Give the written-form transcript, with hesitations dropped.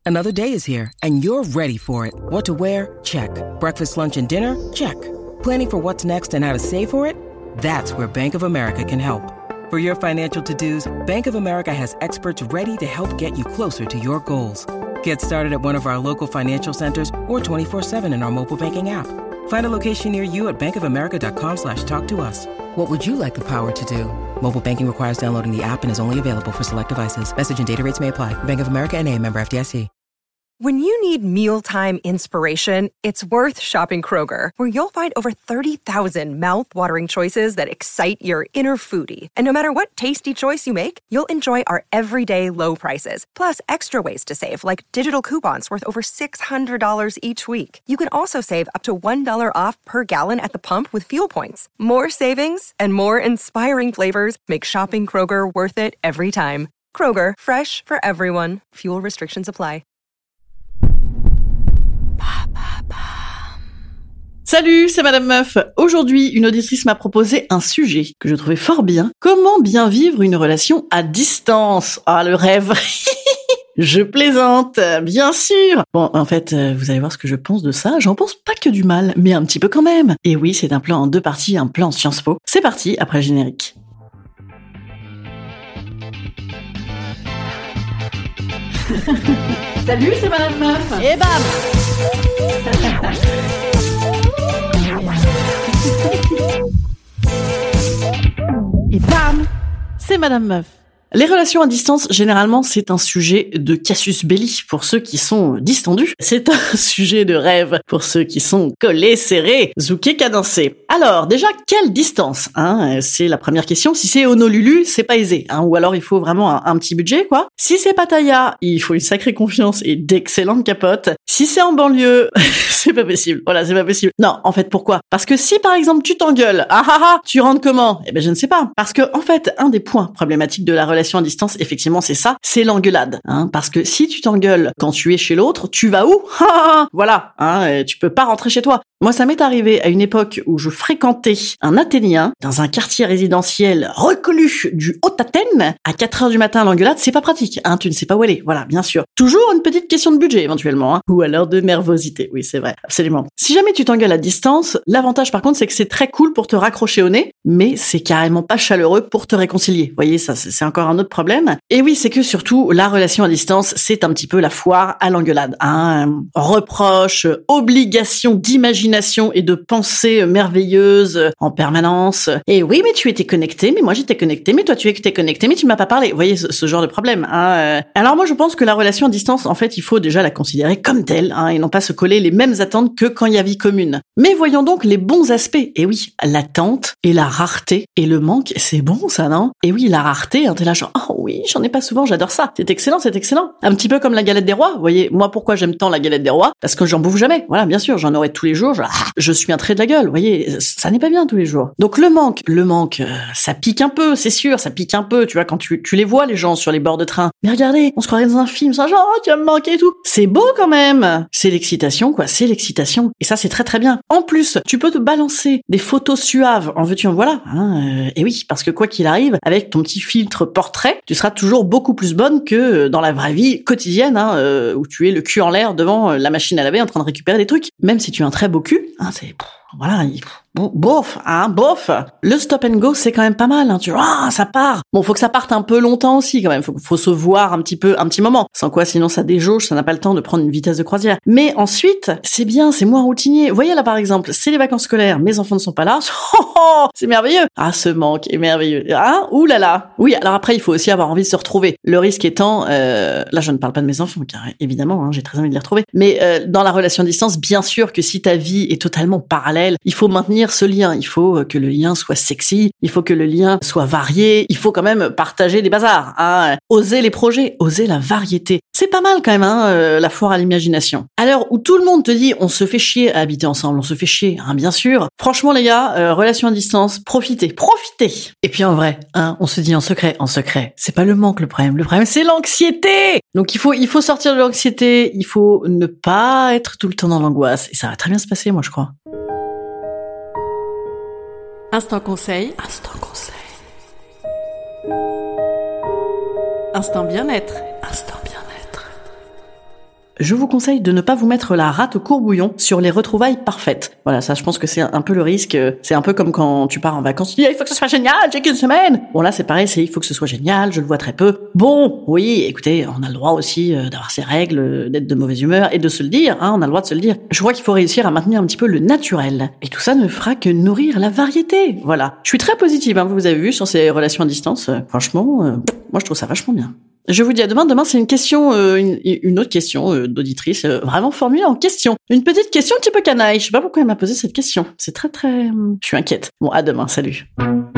Another day is here, and you're ready for it. What to wear? Check. Breakfast, lunch, and dinner? Check. Planning for what's next and how to save for it? That's where Bank of America can help. For your financial to-dos, Bank of America has experts ready to help get you closer to your goals. Get started at one of our local financial centers or 24/7 in our mobile banking app. Find a location near you at bankofamerica.com/talktous. What would you like the power to do? Mobile banking requires downloading the app and is only available for select devices. Message and data rates may apply. Bank of America N.A., member FDIC. When you need mealtime inspiration, it's worth shopping Kroger, where you'll find over 30,000 mouth-watering choices that excite your inner foodie. And no matter what tasty choice you make, you'll enjoy our everyday low prices, plus extra ways to save, like digital coupons worth over $600 each week. You can also save up to $1 off per gallon at the pump with fuel points. More savings and more inspiring flavors make shopping Kroger worth it every time. Kroger, fresh for everyone. Fuel restrictions apply. Salut, c'est Madame Meuf. Aujourd'hui, une auditrice m'a proposé un sujet que je trouvais fort bien. Comment bien vivre une relation à distance? Ah, le rêve. Je plaisante, bien sûr. Bon, en fait, vous allez voir ce que je pense de ça. J'en pense pas que du mal, mais un petit peu quand même. Et oui, c'est un plan en 2 parties, un plan Sciences Po. C'est parti, après le générique. Salut, c'est Madame Meuf. Et bam. Et bam, c'est Madame Meuf. Les relations à distance, généralement, c'est un sujet de casus belli pour ceux qui sont distendus. C'est un sujet de rêve pour ceux qui sont collés, serrés, zoukés, cadencés. Alors, déjà, quelle distance, hein? C'est la première question. Si c'est Honolulu, c'est pas aisé, hein? Ou alors il faut vraiment un petit budget, quoi. Si c'est Pattaya, il faut une sacrée confiance et d'excellentes capotes. Si c'est en banlieue, c'est pas possible. Voilà, c'est pas possible. Non, en fait, pourquoi? Parce que si, par exemple, tu t'engueules, tu rentres comment? Eh ben, je ne sais pas. Parce que, en fait, un des points problématiques de la relation à distance, effectivement, c'est ça, c'est l'engueulade, hein, parce que si tu t'engueules quand tu es chez l'autre, tu vas où? Voilà, hein, tu peux pas rentrer chez toi. Moi, ça m'est arrivé à une époque où je fréquentais un Athénien dans un quartier résidentiel reconnu du Haut-Athènes. À 4h du matin, l'engueulade, c'est pas pratique, hein, tu ne sais pas où aller. Voilà, bien sûr. Toujours une petite question de budget, éventuellement, hein, ou alors de nervosité. Oui, c'est vrai, absolument. Si jamais tu t'engueules à distance, l'avantage, par contre, c'est que c'est très cool pour te raccrocher au nez, mais c'est carrément pas chaleureux pour te réconcilier. Vous voyez, ça, c'est encore un autre problème. Et oui, c'est que surtout, la relation à distance, c'est un petit peu la foire à l'engueulade, hein. Reproches, obligations d'imagination et de pensées merveilleuses en permanence. Et oui, mais tu étais connecté, mais moi j'étais connecté, mais toi tu étais connecté, mais tu m'as pas parlé. Vous voyez, ce genre de problème, hein. Alors moi, je pense que la relation à distance, en fait, il faut déjà la considérer comme telle, hein, et non pas se coller les mêmes attentes que quand il y a vie commune. Mais voyons donc les bons aspects. Et oui, l'attente et la rareté et le manque, c'est bon ça, non? Et oui, la rareté, hein, t'es là genre, oh oui, j'en ai pas souvent, j'adore ça. C'est excellent, c'est excellent. Un petit peu comme la galette des rois. Vous voyez, moi pourquoi j'aime tant la galette des rois? Parce que j'en bouffe jamais. Voilà, bien sûr, j'en aurai tous les jours. Je suis un trait de la gueule. Vous voyez, ça n'est pas bien tous les jours. Donc le manque, ça pique un peu, c'est sûr, ça pique un peu. Tu vois, quand tu les vois les gens sur les bords de train. Mais regardez, on se croirait dans un film, ça genre, oh, tu vas me manquer et tout. C'est beau quand même. C'est l'excitation, quoi. C'est l'excitation. Et ça, c'est très très bien. En plus, tu peux te balancer des photos suaves, en veux-tu, en voilà. Hein, et oui, parce que quoi qu'il arrive, avec ton petit filtre portrait, tu seras toujours beaucoup plus bonne que dans la vraie vie quotidienne, hein, où tu es le cul en l'air devant la machine à laver en train de récupérer des trucs. Même si tu as un très beau cul, hein, c'est... Voilà, bof, hein, bof. Le stop and go, c'est quand même pas mal, hein, tu vois, ça part. Bon, faut que ça parte un peu longtemps aussi, quand même. Faut se voir un petit moment. Sans quoi, sinon, ça déjauge, ça n'a pas le temps de prendre une vitesse de croisière. Mais ensuite, c'est bien, c'est moins routinier. Vous voyez, là, par exemple, c'est les vacances scolaires, mes enfants ne sont pas là. C'est merveilleux. Ah, ce manque est merveilleux. Ah, ouh là là. Oui, alors après, il faut aussi avoir envie de se retrouver. Le risque étant, là, je ne parle pas de mes enfants, car évidemment, hein, j'ai très envie de les retrouver. Mais dans la relation à distance, bien sûr que si ta vie est totalement parallèle, il faut maintenir ce lien. Il faut que le lien soit sexy. Il faut que le lien soit varié. Il faut quand même partager des bazars, hein. Oser les projets, oser la variété. C'est pas mal quand même, hein, la foire à l'imagination. À l'heure où tout le monde te dit, on se fait chier à habiter ensemble, on se fait chier, hein, bien sûr. Franchement, les gars, relation à distance, profitez. Et puis en vrai, hein, on se dit en secret. C'est pas le manque le problème. Le problème, c'est l'anxiété. Donc il faut sortir de l'anxiété. Il faut ne pas être tout le temps dans l'angoisse. Et ça va très bien se passer, moi, je crois. Instant conseil. Instant bien-être. Je vous conseille de ne pas vous mettre la rate au courbouillon sur les retrouvailles parfaites. Voilà, ça je pense que c'est un peu le risque. C'est un peu comme quand tu pars en vacances, tu dis il faut que ce soit génial, j'ai qu'une semaine. Bon là c'est pareil, il faut que ce soit génial, je le vois très peu. Bon, oui, écoutez, on a le droit aussi d'avoir ses règles, d'être de mauvaise humeur et de se le dire, on a le droit de se le dire. Je crois qu'il faut réussir à maintenir un petit peu le naturel. Et tout ça ne fera que nourrir la variété. Voilà. Je suis très positive, vous avez vu, sur ces relations à distance. Franchement, moi je trouve ça vachement bien. Je vous dis à demain. Demain, c'est une question, une autre question d'auditrice, vraiment formulée en question. Une petite question un petit peu canaille. Je sais pas pourquoi elle m'a posé cette question. C'est très... Je suis inquiète. Bon, à demain. Salut.